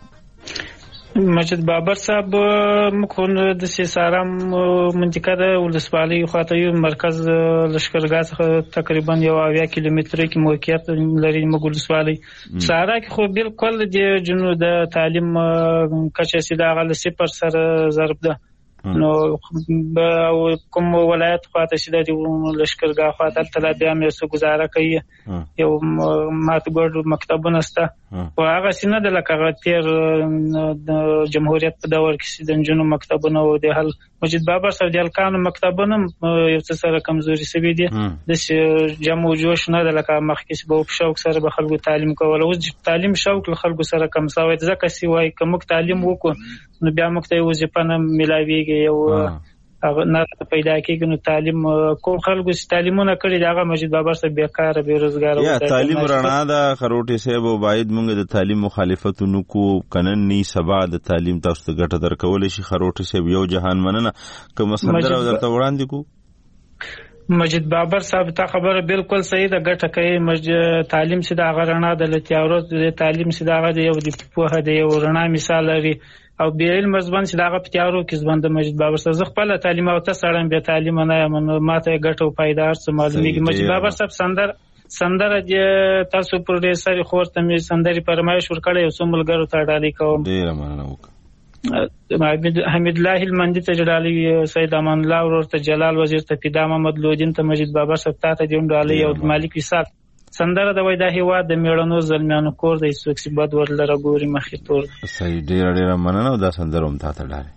مجید بابر صاحب مخون د سیسارم منطقه د ولسوالۍ خواته یو مرکز لشکرګاه څخه تقریبا یو اویا کیلومتره کې موقعیت لري. موږ ولسوالۍ سارا کې خو بالکل د جنو د تعلیم کچه سیده غل صفر سره ضرب ده. نو کوم ولایت خواته سیده د لشکرګاه خواته تل بیا مې څه گزاره کوي یو ماتګړ مکتبونه سته او هغه سینه د لکه تیر د جمهوریت په دور کې د جنو مکتبونه او د حل مجید بابر صاحب د الکانو مکتبونه یو څه سره کمزوري سوي دي. د جمع جوش نه د لکه مخکې به شوق سره به خلکو تعلیم کول. اوس تعلیم شوق له خلکو سره کم سوی ځکه سی وای کوم تعلیم وکړو نو بیا موږ ته وظیفه نه ملاويږي کېږي یو هغه نه پیدا کېږي. نو تعلیم کوم خلکو چې تعلیمونه کړي دي هغه مجید بابر صاحب بیکاره بېروزګاره یا تعلیم رڼا ده. خروټي صاحب باید موږ د تعلیم مخالفت نکو کنن نی سبا د تعلیم تاسو ته ګټه درکول شي. خروټي صاحب یو جهان مننه کوم سندره درته وړاندې کو. مجید بابر صاحب تا خبره بالکل صحیح ده. ګټه کوي تعلیم چې دا غرنا د لتیارو د تعلیم چې دا د یو د پوهه د یو رڼا مثال لري او بې علم ځوان چې دا په تیارو کې ځوان د مجید بابر صاحب خپل تعلیم او تاسو به تعلیم نه یم ماته ګټه او فائدہ څه معلومیږي. مجید بابر صاحب سندر سندره د تاسو پر دې سری خورته مې سندري پرمایش ور کړې او سملګرو ته ډالۍ کوم. ډیر مننه وکړه. حمید الله المندي ته جلالي سید امان الله ورته جلال وزیر ته پیدا محمد لودین ته مجید بابر صاحب ته دیم ډالۍ او مالک وسات سندره د وای د هیواد د میړنو زلمیانو کور د سوکسي بد ورلره ګوري مخې تور. صحیح ډیر ډیر مننه. دا سندره هم ته ډالۍ.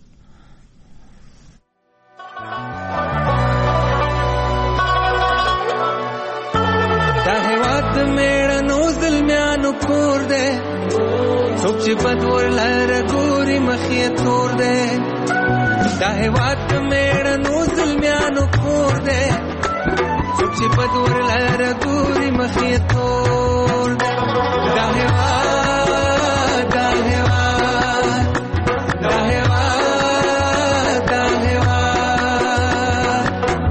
د هیواد د میړنو زلمیانو کور دی څوک چې بد ورلره ګوري مخې تور دی. د هیواد د میړنو زلمیانو کور دی څوک چې بد ورلره ګوري مخې تور دی. د هیواد د هیواد د هیواد د هیواد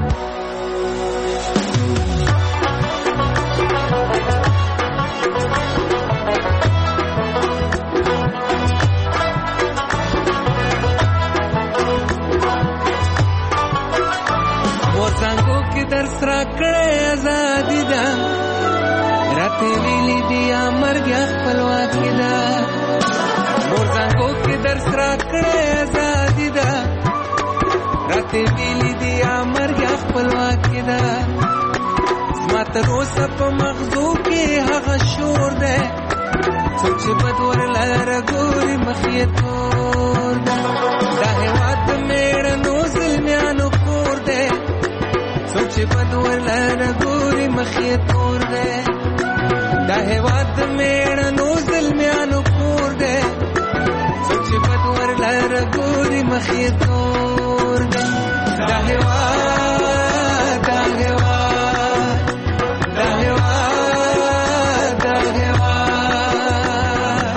مورزانګو کې درس راکړې ازادي ده راته ویلي دي مرګ خپلواکي ده. مورزانګو کې درس راکړې ازادي ده راته ویلي دي مرګ خپلواکي ده. زما تر اوسه په مغزو کې هغه شور ده څوک چې بد ورلره ګوري مخې تور ده. د هیواد د میړنو زلمیانو کور ده څوک چې بد ورلره ګوري مخې تور ده. د هیواد د میړنو زلمیانو کور ده څوک چې بد ورلره ګوري مخې تور ده. د هیواد د هیواد د هیواد د هیواد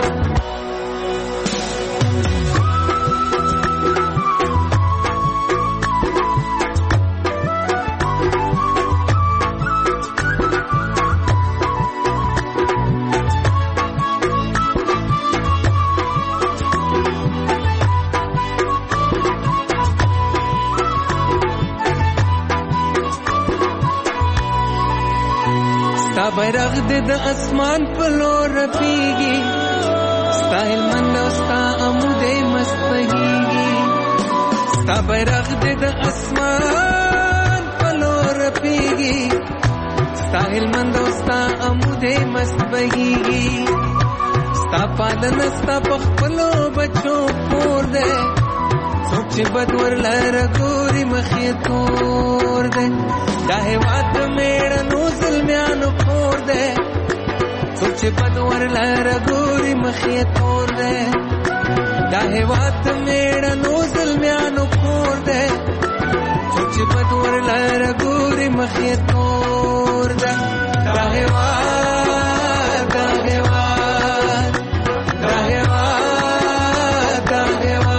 ستا بیرغ دې د اسمان په لور رپیږي ستا هلمند او ستا عمودې مست بهیږي. ستا بیرغ دې د اسمان په لور رپیږي ستا هلمند او ستا عمودې مست بهیږي. ستا پالنه ستا په خپلو بچو کور دی څوک چې بد ورلره ګوري مخې تور دی. دا هیواد د میړنو زلمیانو کور دی څوک چې بد ورلره ګوري مخې تور دی. دا هیواد د میړنو زلمیانو کور دی څوک چې بد ورلره ګوري مخې تور دی. دا هیواد دا هیواد دا هیواد دا هیواد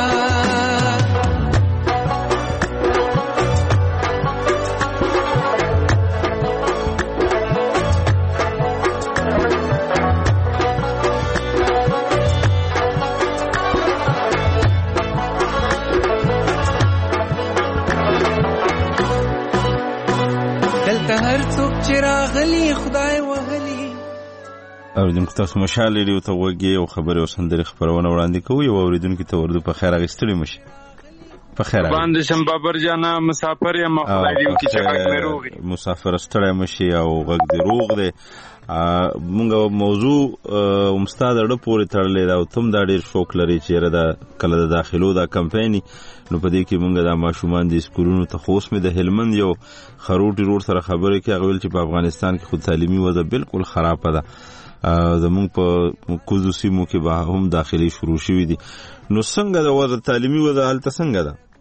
هر څوک چې راغلی خدای وهلی. اوریدونکو تاسو مشال لري او ته وګي او خبره او سندري خبرونه وړاندې کوي او اوریدونکو ته ورده په خیر اغستړي مشي. په خیر باندې شم بابر جانا مسافر یم خدای دې کی چې غږ مې روغ مسافر ستړی مشي او غږ دې روغ دی. مونږ موضوع مستاد اړه پورې تړلې دا او تم دا ډېر شوق لري چې را دا کله د داخلو دا کمپایني نو په دې کې مونږ دا ماشومان د سکولونو ته خوښ مې د هلمند یو خروټي روډ سره خبرې کې غوښتل چې په افغانستان کې خود تعلیمي وضع بالکل خراب ده. زمونږ په کوزو سیمو کې به هم داخلي شروع شوې دي. نو څنګه د وضع تعلیمي وضع حالت څنګه ده؟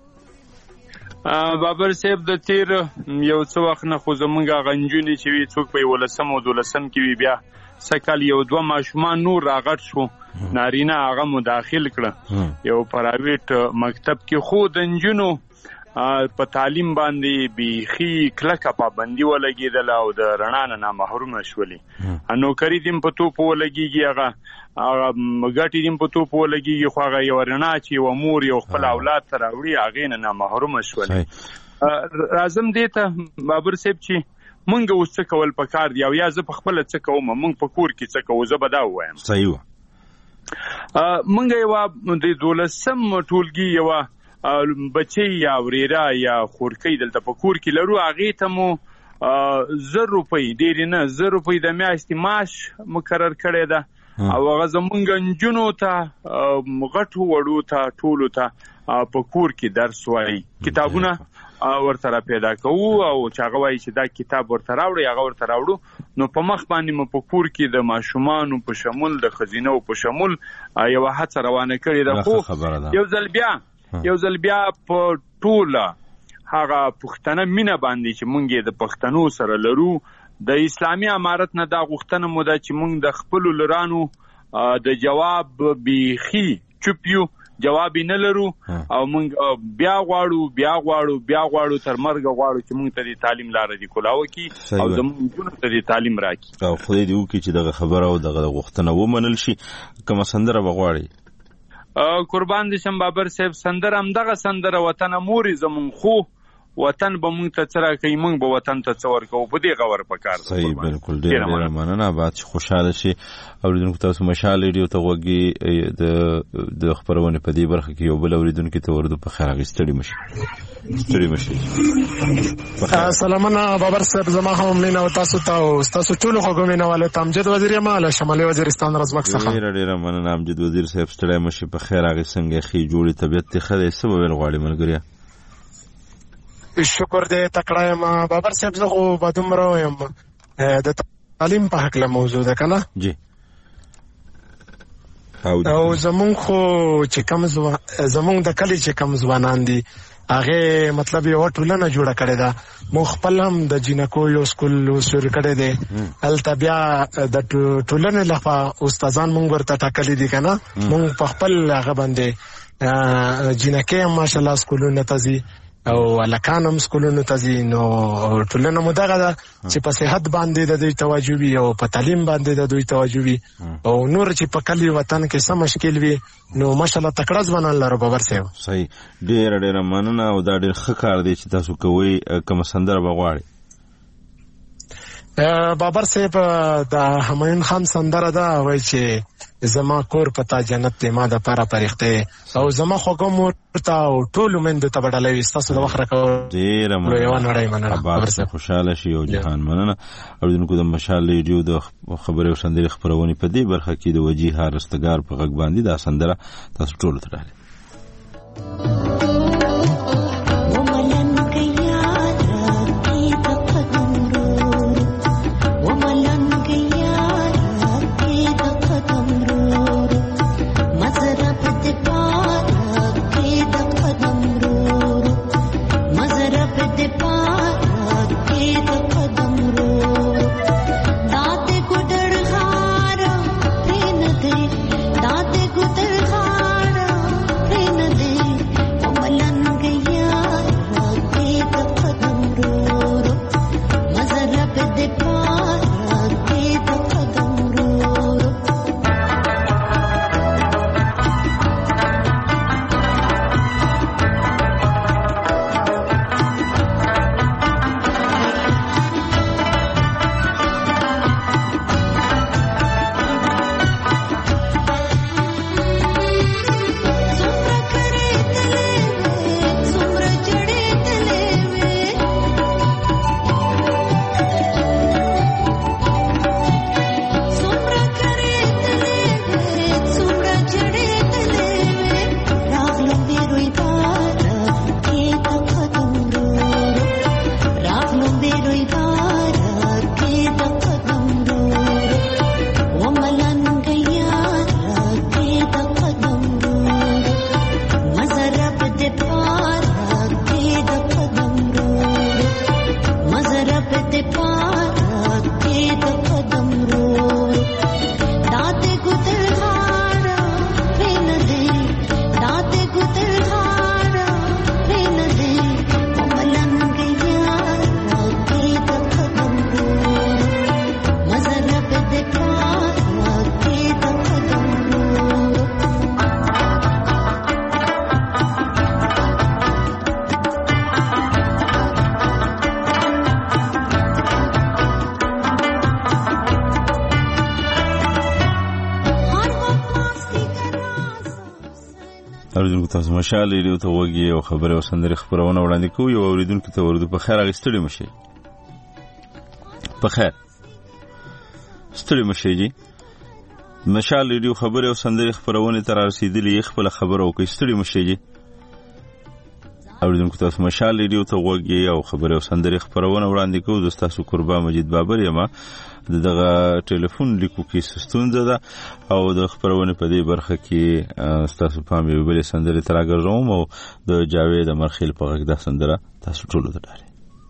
بابر صاحب د تیر یو څه وخت نه خو زمونږ غنجونی چې وی څوک په ولسم او دولسم کې وی بیا سکل یو دوه ماشومان نور راغټ شو نارینه هغه مداخل کړه یو پرایویټ مکتب کې خو د انجونو په تعلیم باندې بیخي کلکه پابندي ولګیدل او د رڼا نه محروم شولې نو کری دیم په تو په ولګیږي هغه هغه ګټي دیم په تو په ولګیږي خو هغه یو رڼا چې و مور یو خپل اولاد تر وړي هغه نه محروم شولې لازم دی ته بابر صاحب چې مونږ اوس څه کول پکار دی او یا زه په خپل څه کوم مونږ په کور کې څه کوو زه به دا وایم صحیح و مونږ یو د دولسم ټولګي یو بچی یا وريرا یا خورکی دلته په کور کې لرو هغه ته مو زر روپۍ ډیر نه زر روپۍ د میاشتې معاش مقرر کړی ده او هغه زمونږ نجونو ته غټو وړو ته ټولو ته په کور کې درس وایي کتابونه ورته پیدا کوو او چې هغه وایي چې دا کتاب ورته راوړي هغه ورته راوړو نو په مخ باندې مو په کور کې د ماشومانو په شمول د خزینو په شمول یو هڅه روانه کړې ده خو یو ځل بیا یو ځل بیا په ټوله هغه پښتنه مینه باندې چې مونږ د پښتنو سره لرو د اسلامي امارت نه دا غوښتنه مو ده چې مونږ د خپل لرانو د جواب بیخي چوپیو جواب نه لرو او مونږ بیا غواړو بیا غواړو بیا غواړو تر مرګ غواړو چې مونږ ته د تعلیم لاره دی کولاو کی او زموږ ته د تعلیم راکی او خو دې وکړي چې دغه خبره او دغه غوښتنه ومنل شي کوم سندره بغواړي قربان دي شم بابر صاحب سندره هم دغه سندره وطن موري زمون خو وطن به مونږ ته څرا کوي مونږ به وطن ته څور کوو په دې غور پکار صحیح بالکل ډیر ډیر مننه بعد خوشاله شي اوریدونکو تاسو مشال ریډیو ته وګي د د خبرونه په دې برخه کې یو بل اوریدونکو ته ورده په خیر غستړي مشي ستړي مشي سلامونه بابر صاحب زما هم مين او تاسو ته تاسو ټول خو ګمینه والے تامجد وزیر مال شمالي وزیرستان رزمک څخه ډیر ډیر مننه امجد وزیر صاحب ستړي مشي په خیر غي څنګه خي جوړي طبيعت ته خدای سبب غواړي ملګریا شکر دې تکړه ما بابر صاحب زه خو بدوم راویم د تعلیم په حق له موضوع ده کنه جی او زمون خو چې کم زمون د کلی چې کم ځوانان دي هغه مطلب یو ټولنه جوړه کړې ده مو خپل هم د جنکو یو سکول شروع کړی دی الته بیا د ټولنې لخوا استادان مونږ ورته ټاکلي دي کنه مونږ په خپل هغه باندې جنکې ماشاءالله سکولونه ته ځي او لکانم سکولونو ته ځي نو ټولنه مو دغه ده چې په صحت باندې د دوی توجه وي او په تعلیم باندې د دوی توجه وي او نور چې په کلی وطن کې څه مشکل وي نو ماشاءالله تکړه ځوانان لرو بابر صاحب صحیح ډیر ډیر مننه او دا ډیر ښه کار دی چې تاسو کوی کوم سندره بغواړي بابر صاحب د همایون خان سندره ده وای چې زما کور پتا جنت ته ما د پاره پرخته او زما خوګم ورته او ټول مند ته بدلوي تاسو د وخت راکو ډیر مننه بابر صاحب خوشاله شي او جهان مننه او دغه د مشال ریډیو د خبرو سندري خبرونه په دې برخه کې د وجیه رستګار په غږ باندې دا سندره تاسو ټول ته ډالې दाते गुदर खाड़ प्रेन दे اوریدونکو تاسو مشال ریډیو ته وګورئ او خبره او سندري خبرونه وړاندې کوو. یو اوریدونکو ته ورته په خیر اغستړي مشي په خیر ستړي مشي جی مشال ریډیو خبره او سندري خبرونه تر رسیدلې خپل خبره او کې ستړي مشي جی اوریدونکو تاسو مشال ریډیو ته وګورئ او خبره او سندري خبرونه وړاندې کوو. د تاسو قربا مجید بابر یم. دغه ټلیفون لیکو کې ستونزه ده او د خبرونه په دې برخه کې تاسو پام یې بلې سندري تر راګرځوم او د جاوید امرخیل په غږ د سندره تاسو ټول ته ډاري.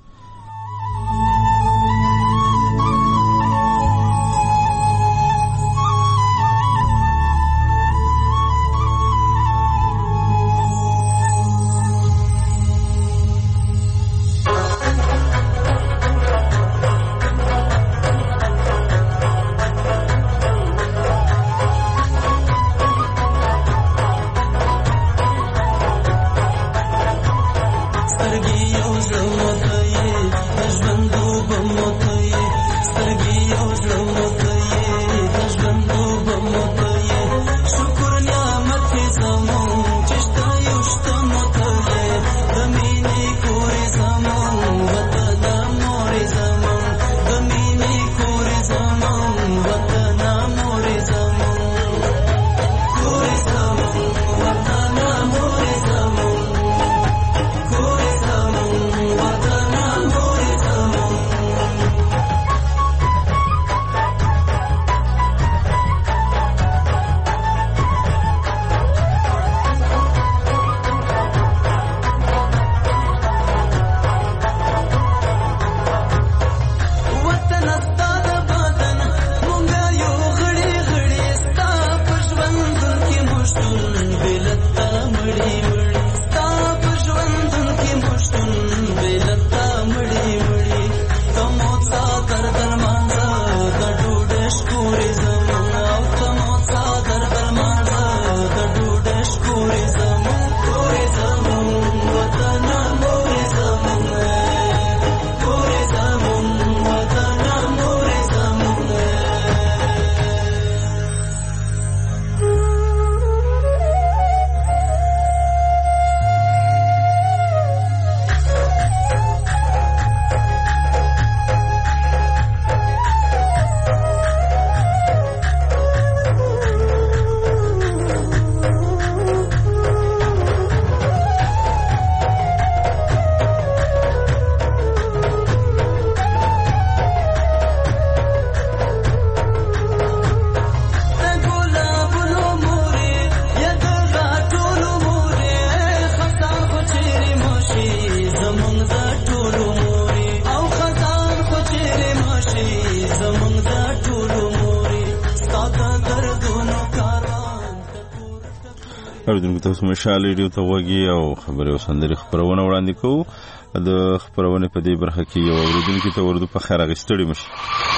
اوریدونکو تاسو مشال ریډیو ته وګورئ او خبره او سندري خبرونه وړاندې کوو. د خبرونه په دې برخه کې یو اوریدونکو ته ورته په خیر اغستړي مشي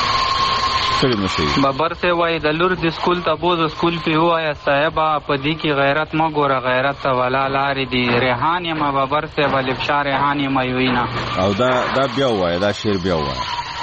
ستړي مشي بابر سے وای د لور د سکول ته بوز سکول په هوایا صاحبہ په دې کې غیرت ما ګوره غیرت ته ولا لارې دی ریحان یم بابر سے ولې بشار ریحان یم وینا او دا دا بیا وای دا شعر بیا وای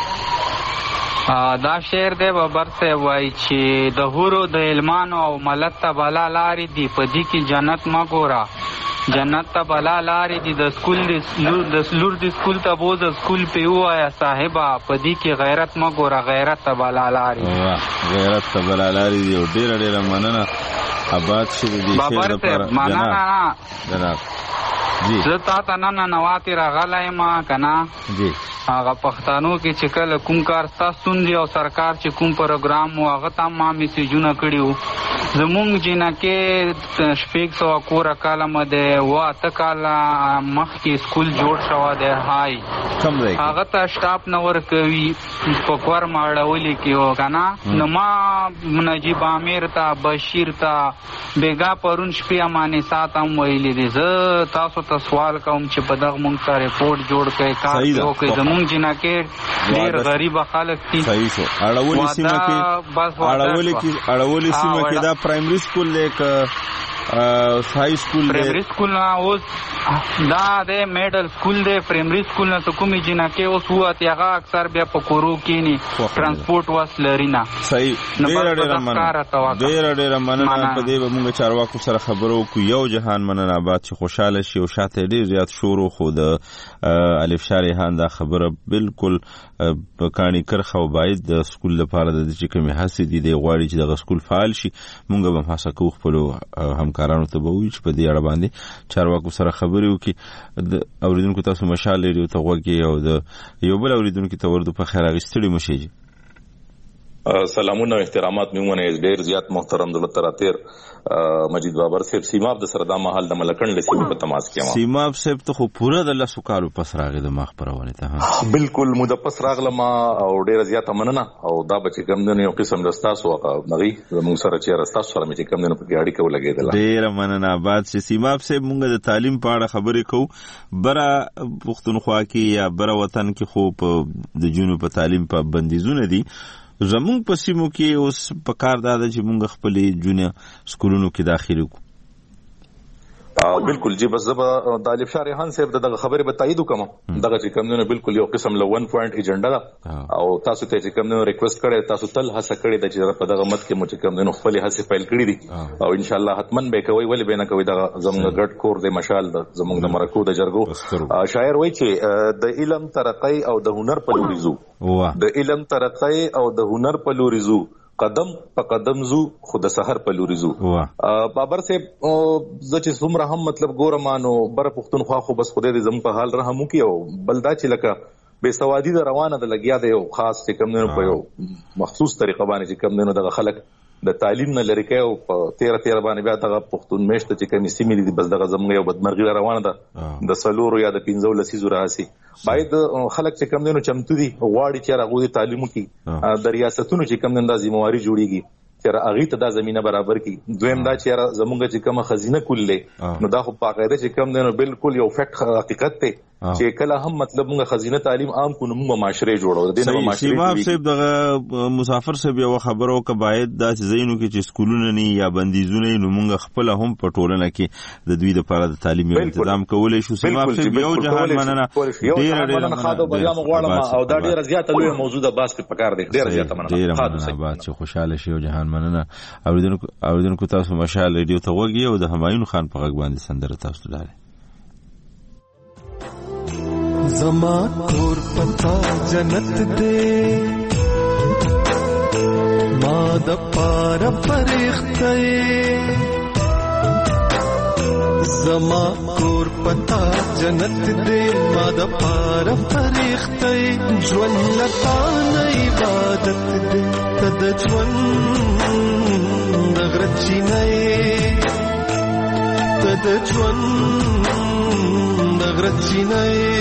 دا شعر دی بابر سے وای چې د هورو د علمانو او ملت ته بلا لارې دی په دې کې جنت ما ګوره جنت ته بلا لارې دی د سکول د لور د سکول ته بوز سکول په هوایا صاحبہ په دې کې غیرت ما ګوره غیرت ته بلا لارې غیرت ته بلا لارې دی او ډېر ډېر مننه آباد شه دې شعر لپاره جناب جی زه تا ته نن نواتې راغلی ما کنه جی هغه پښتانو کې چې کله کوم کار ستاسو دی او سرکار چې کوم پروګرام و هغه ته ما میسیجونه کړي وو زمونږ جنکه شپږ سو کوره کاله مده و اته کاله مخکې سکول جوړ شو دی هاي کم دی هغه ته سٹاپ نور کوي په کور ماړولې کې و کنه نو ما نجیب عامر ته بشیر ته بیگا پرون شپې امانه ساتم ویلې دي زه تاسو ته سوال کوم چې په دغه مونږ ته ریپورت جوړ کړئ کار وکړئ زمونږ جنکه ډېر غریب خلک دي صحیح شو اړولې سیمه کې اړولې کې اړولې سیمه کې دا پرایمري سکول لیک های سکول پرایمري سکول نه اوس دا د میډل سکول دی پرایمري سکول نه ته کومې جنکې اوس ووتې هغه اکثر بیا په کورو کښېني ترانسپورټ وس لري نه صحیح ډېره ډېره مننه ډېره ډېره مننه په دې به موږ چارواکو سره خبرو وکړو یو جهان مننه آباد چې خوشحاله شي او شاته ډېر زیات شور و خو د الف شاه ریحان دا خبره بالکل په کاڼي کرښه او باید د سکول لپاره د چې کومې هڅې دي دی غواړي چې دغه سکول فعال شي موږ به هم هڅه کوو خپلو همکارانو ته به ووایو چې په دې اړه باندې چارواکو سره خبرې وکړي د اورېدونکو تاسو مشال ریډیو ته غوږ یې او د یو بل اورېدونکي ته وردو په خیر اخیستلي مو شي. سلامونه او احترامات میمونه ډېر زیات محترم دولت راتیر مجید بابر صاحب سیماب د سردا محل د ملکن لسی په تماس کې ما سیماب صاحب ته خو پوره د لاسو کالو پس راغی د مخ پرونه ته بالکل مو د پس راغله ما او ډېر زیات مننه او دا به چې کوم نه یو قسم د تاسو نغي موږ سره چې راستاسو سره مې چې کوم نه په اړیکه ولګیدل ډېر مننه آباد سي سیماب صاحب موږ د تعلیم په اړه خبرې کوو برا پښتونخوا کې یا برا وطن کې خو په د جنوب په تعلیم په بندیزونه دي زمونږ په سیمو کې اوس په کار دا ده چې مونږ خپلې جونې سکولونو کې داخل وکړو. بالکل جی بس زبا د الف شاه ریحان صاحب دغه خبره به تایید وکم دغه چې کوم نه بالکل یو قسم له ون پوینټ ایجنډا ده او تاسو ته چې کوم نه ریکوست کړي تاسو تل هڅه کړي د چې په دغه مت کې مو چې کوم نه خپل هڅه فایل کړي دي او ان شاء الله حتمن به کوي ولې به نه کوي دغه زموږ ګډ کور د مشال د زموږ د مرکو د جرګو شاعر وایي چې د علم ترقی او د هنر په لوري زو د علم ترقی او د هنر په لوري زو قدم په قدم زو خود سحر په لوري زو بابر صاحب ز چې څومره هم مطلب ګورمانو بر پښتونخوا خو بس خدای دې زم په حال رحم وکي او بلدا چې لکه بے سوادي د روانه د لګیا دی او خاص چې کم نه په یو مخصوص طریقه باندې چې کم نه د خلک د تعلیم نه لری کوي او په تیر تیر باندې بیا دغه پښتون میشت چې کومې سیمې دي بس دغه زموږ یو بدمرغي روانه ده د سلورو یا د پنځو لسیزو راځي باید خلک چې کم دینو چمتو دي غواړي چې راغوي تعلیم کې د ریاستونو چې کم نن د ذمہواری جوړیږي چې هغه ته د زمينه برابر کی دویم دا چې زمونږ چې کومه خزینه کولې نو دا خو په قاعده چې کم دینو بالکل یو فیکټ حقیقت ته چې کله هم مطلب موږ خزینه تعلیم عام کو نو موږ معاشره جوړو د دې معاشره سیماب صاحب دغه مسافر صاحب یو خبرو ک باید د زینو کې چې سکولونه نه یا بندیزونه نو موږ خپل هم په ټولنه کې د دوی لپاره د تعلیم یو تنظیم کولای شو سیماب صاحب یو جهان مننه ډیر ډیر خاطر بیان غواړم او دا ډیر زیاته لوی موضوع ده باس په پکار دی ډیر زیاته مننه خاطر بعد چې خوشاله شي او جهان مننه اوریدونکو اوریدونکو تاسو مشال ریډیو ته وګورئ او د همایون خان په غږ باندې سندره تاسو ته زما کور پتا جنت دے ما د پار فرښتې زما کور پتا جنت دے ما د پار فرښتې ژوند لتا نه عبادت دے تد ژوند غرچی نه تد ژوند غرچی نه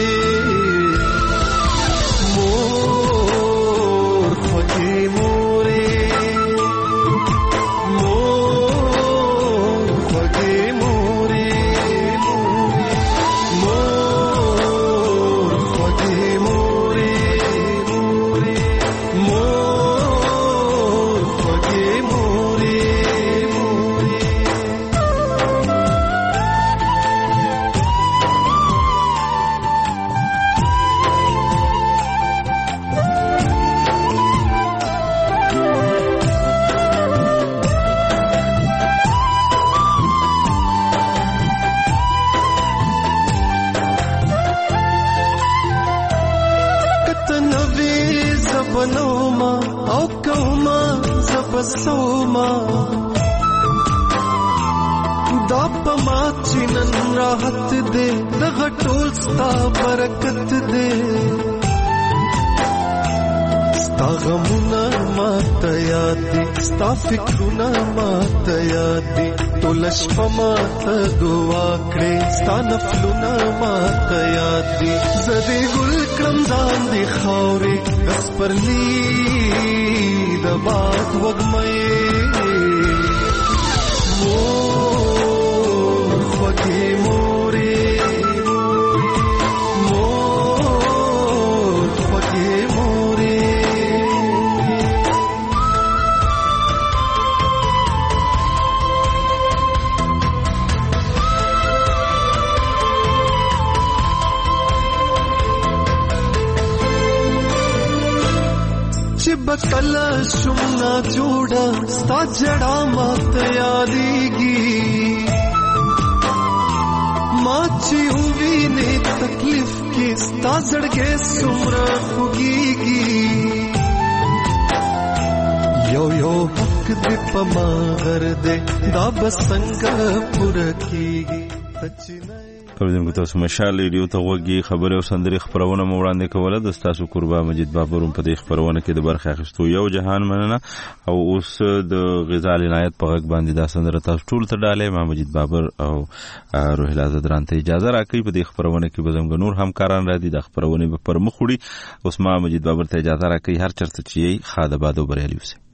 فکرونه ماته یاد دي ټول شپه ماته دعا کړې ستا نفلونه ماته یاد دي زه دې ګل کړم ځان دې خاورې د سپرلي د باد وږمې مور خوږې مورې مور خوږې مورې کله شمنا جوړه ستا جړه ماته یادېږي ما چې ووینې تکلیف کې ستا زړګی څومره خوږېږي یو یو حق دې په ما غر دې دا به څنګه پوره کېږي اوریدونکو تاسو مشال ریډیو ته وګورئ خبري او سندري خبرونه مو وړاندې کوله د تاسو قربا مجید بابروم په دې خبرونه کې د برخه اخیستو یو جهان مننه او اوس د غزال عنایت په غږ باندې دا سندره تاسو ټول ته ډاله ما مجید بابر او روحیلا زدران ته اجازه راکړي په دې خبرونه کې به زموږ نور همکاران را دي د خبرونه په پر مخ وړي اوس ما مجید بابر ته اجازه راکړي هر چرته چې خاده بادو بریالي وسه